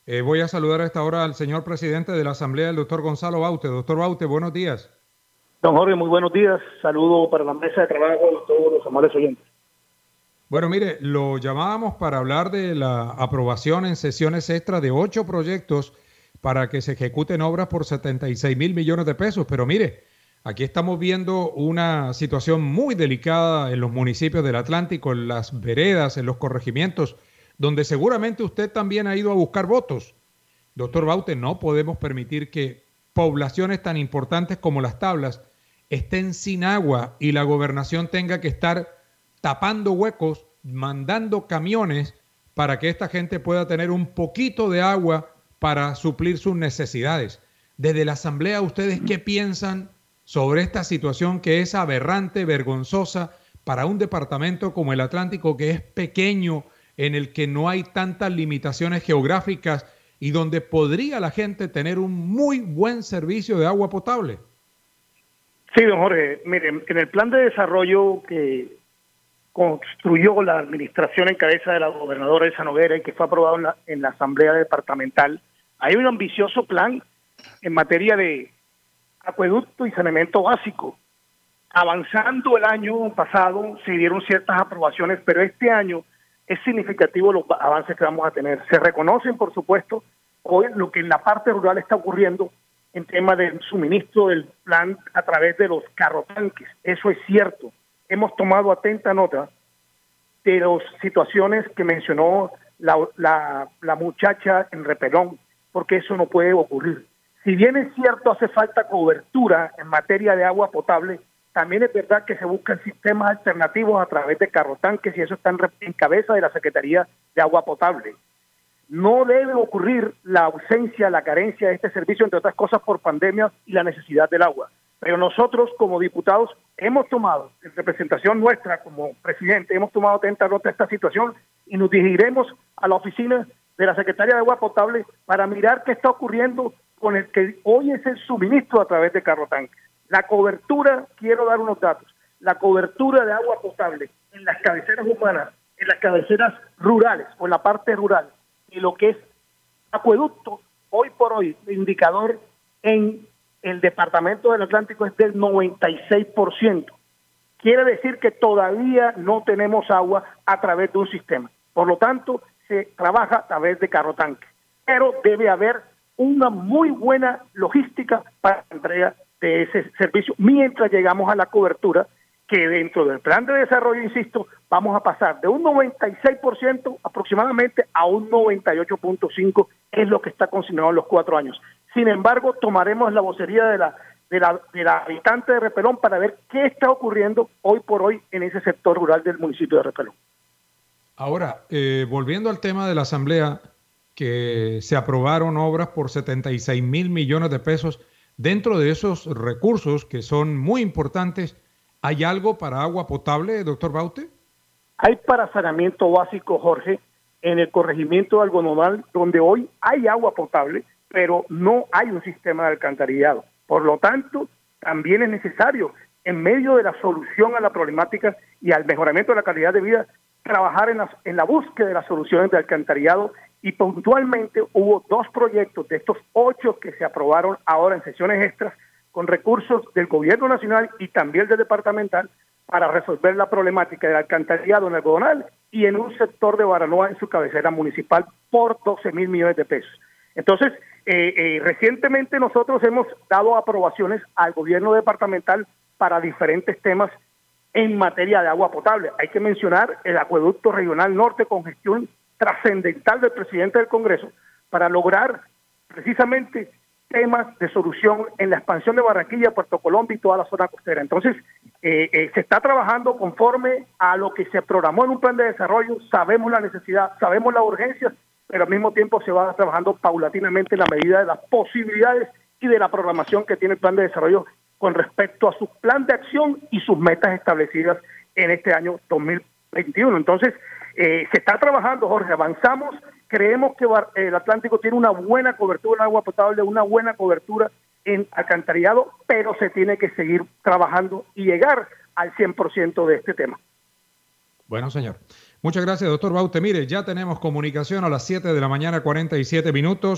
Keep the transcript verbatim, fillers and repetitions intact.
Eh, voy a saludar a esta hora al señor presidente de la Asamblea, el doctor Gonzalo Baute. Doctor Baute, buenos días. Don Jorge, muy buenos días. Saludo para la mesa de trabajo y todos los amables oyentes. Bueno, mire, lo llamábamos para hablar de la aprobación en sesiones extra de ocho proyectos para que se ejecuten obras por setenta y seis mil millones de pesos. Pero mire, aquí estamos viendo una situación muy delicada en los municipios del Atlántico, en las veredas, en los corregimientos, donde seguramente usted también ha ido a buscar votos. Doctor Baute, no podemos permitir que poblaciones tan importantes como Las Tablas estén sin agua y la gobernación tenga que estar tapando huecos, mandando camiones para que esta gente pueda tener un poquito de agua para suplir sus necesidades. Desde la Asamblea, ¿ustedes qué piensan sobre esta situación que es aberrante, vergonzosa para un departamento como el Atlántico, que es pequeño, en el que no hay tantas limitaciones geográficas y donde podría la gente tener un muy buen servicio de agua potable? Sí, don Jorge, miren, en el plan de desarrollo que construyó la administración en cabeza de la gobernadora Elsa Noguera y que fue aprobado en la, en la Asamblea Departamental, hay un ambicioso plan en materia de acueducto y saneamiento básico. Avanzando el año pasado se dieron ciertas aprobaciones, pero este año es significativo los avances que vamos a tener. Se reconocen, por supuesto, hoy lo que en la parte rural está ocurriendo en tema del suministro del plan a través de los carrotanques. Eso es cierto. Hemos tomado atenta nota de las situaciones que mencionó la, la, la muchacha en Repelón, porque eso no puede ocurrir. Si bien es cierto, hace falta cobertura en materia de agua potable, también es verdad que se buscan sistemas alternativos a través de carrotanques y eso está en, en cabeza de la Secretaría de Agua Potable. No debe ocurrir la ausencia, la carencia de este servicio, entre otras cosas por pandemia y la necesidad del agua. Pero nosotros como diputados hemos tomado, en representación nuestra como presidente, hemos tomado atenta nota de esta situación y nos dirigiremos a la oficina de la Secretaría de Agua Potable para mirar qué está ocurriendo con el que hoy es el suministro a través de carrotanques. La cobertura, quiero dar unos datos, la cobertura de agua potable en las cabeceras humanas, en las cabeceras rurales o en la parte rural, y lo que es acueducto, hoy por hoy, el indicador en el departamento del Atlántico es del noventa y seis por ciento. Quiere decir que todavía no tenemos agua a través de un sistema. Por lo tanto, se trabaja a través de carrotanque. Pero debe haber una muy buena logística para la entrega de ese servicio mientras llegamos a la cobertura, que dentro del plan de desarrollo, insisto, vamos a pasar de un noventa y seis por ciento aproximadamente a un noventa y ocho punto cinco por ciento, es lo que está consignado en los cuatro años. Sin embargo, tomaremos la vocería de la, de la, de la habitante de Repelón para ver qué está ocurriendo hoy por hoy en ese sector rural del municipio de Repelón. Ahora, eh, volviendo al tema de la Asamblea, que se aprobaron obras por setenta y seis mil millones de pesos. Dentro de esos recursos, que son muy importantes, ¿hay algo para agua potable, doctor Baute? Hay para saneamiento básico, Jorge, en el corregimiento de Algodonal, donde hoy hay agua potable, pero no hay un sistema de alcantarillado. Por lo tanto, también es necesario, en medio de la solución a la problemática y al mejoramiento de la calidad de vida, trabajar en la, en la búsqueda de las soluciones de alcantarillado, y puntualmente hubo dos proyectos de estos ocho que se aprobaron ahora en sesiones extras con recursos del gobierno nacional y también del departamental para resolver la problemática del alcantarillado en Algodonal y en un sector de Baranoa en su cabecera municipal por doce mil millones de pesos. Entonces, eh, eh, recientemente nosotros hemos dado aprobaciones al gobierno departamental para diferentes temas en materia de agua potable. Hay que mencionar el acueducto regional norte con gestión trascendental del presidente del Congreso para lograr precisamente temas de solución en la expansión de Barranquilla, Puerto Colombia y toda la zona costera. Entonces, eh, eh, se está trabajando conforme a lo que se programó en un plan de desarrollo, sabemos la necesidad, sabemos la urgencia, pero al mismo tiempo se va trabajando paulatinamente en la medida de las posibilidades y de la programación que tiene el plan de desarrollo con respecto a su plan de acción y sus metas establecidas en este año dos mil veintiuno. Entonces, eh, se está trabajando, Jorge, avanzamos, creemos que el Atlántico tiene una buena cobertura en agua potable, una buena cobertura en alcantarillado, pero se tiene que seguir trabajando y llegar al cien por ciento de este tema. Bueno, señor. Muchas gracias, doctor Baute. Mire, ya tenemos comunicación a las siete de la mañana, cuarenta y siete minutos.